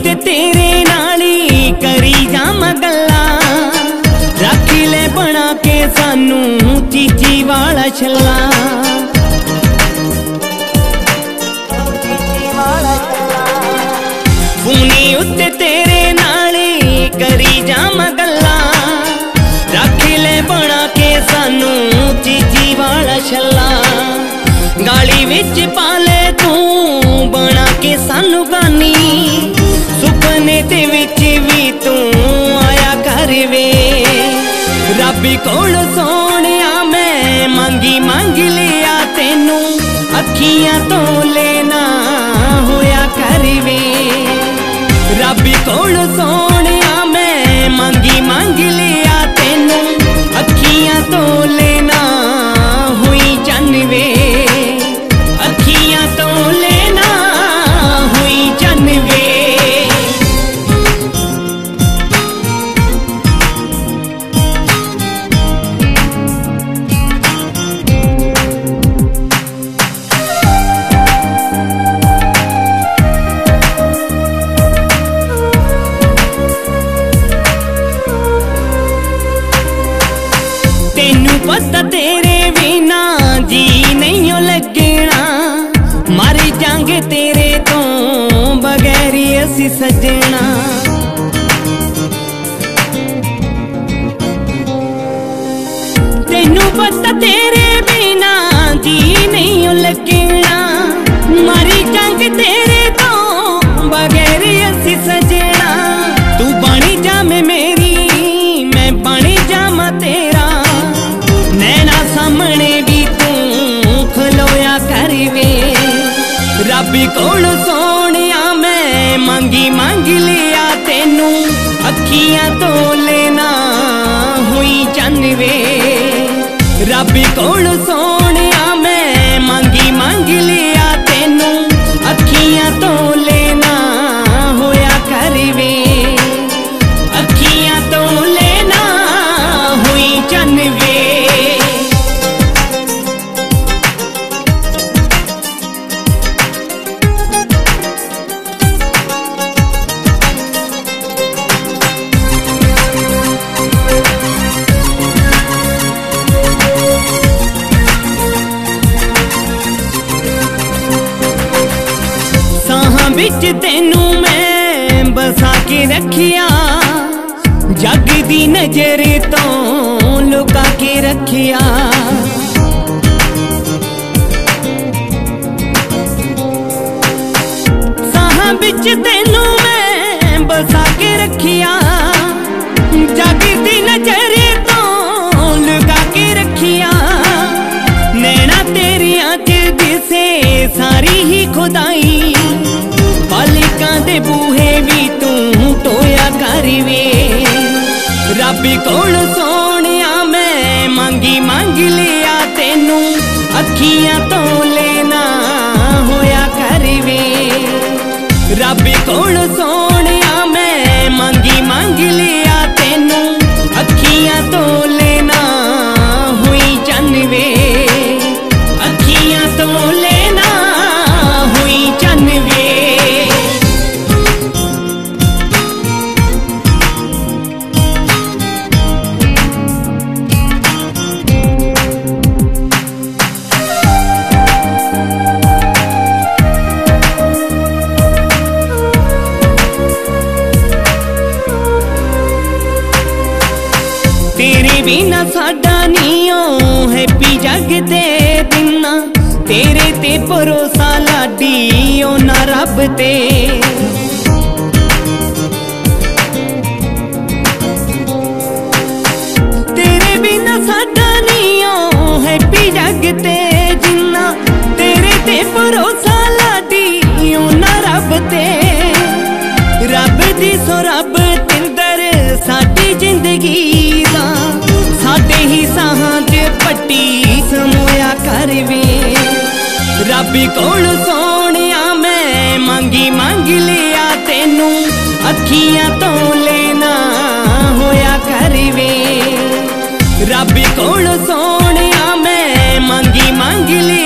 उत्ते तेरे नाली करी जावां गल्लां, रख ले बना के सानू चीची वाला छल्ला। फूनी उत्ते तेरे नाली करी जावां गल्लां, रख ले बना के सानू चीची वाला छल्ला। गाली विच पाले तू बना के सानू गानी, सुपने ते विच भी तू आया कर वे। रब कोल सोनिया मैं मांगी मांग लिया तेनू, अखियां तो लेना होया कर वे। रब कोल सोनिया मैं मांगी मांग लिया तेनू, अखियां तो लेना हुई जानवे। अखियां तो लेना हुई जानवे। तेनू पता तेरे बिना जी नहीं लगना, मर जांगे तेरे तो बगैर असी सजना। तेनू पता तेरे बिना जी नहीं लगना, मर जांगे तेरे तो बगैर असी सजना। तू बनी जामे मेरी मैं बनी जामा तेरा, नैना सामने भी तू खलोया कर वे। रब कोल सोनिया मैं मांगी मांग लिया तेनू, अखियां तो लेना हुई जानवे। रब कोल सोनिया मैं मांगी मांग लिया तेनू, अखियां तो लेना होया कर वे। अखियां तो लेना हुई जानवे। बिच तेनू मैं बसा के रखिया, जग दी नजर तो लुका के रखिया। साहां बिच तेनू मैं बसा के रखिया, जग दी नजर तो लुका के रखिया। नैना तेरियां च दिसे सारी ही खुदाई, बालिकां दे बूहे भी तू टोया कर वे। रब कोल सोनिया मैं मांगी मांग लिया तेनू, अखियां तो लेना होया कर वे। रब कोल सोनिया मैं मांगी मांग लिया तेनू, अखियां तो लेना हुई जानवे। अखियां तो लेना हुई जानवे। तेरे बिना साडा नीओ हैप्पी जग दे दिना, तेरे ते भरोसा लाडी ओ ना रब ते। तेरे बिना साडा नीओ हैप्पी जग ते जिन्ना, तेरे ते भरोसा लाडी ओ ना रब ते। रब दी सो रब तिंदर साडी जिंदगी दा, साडे ही साहां च पट्टी समोया कर वे। रब कोल सोनिया मैं मांगी मांग लिया तेनू, अखियां तो लेना होया कर वे। रब कोल सोनिया मैं मांगी मांग लिया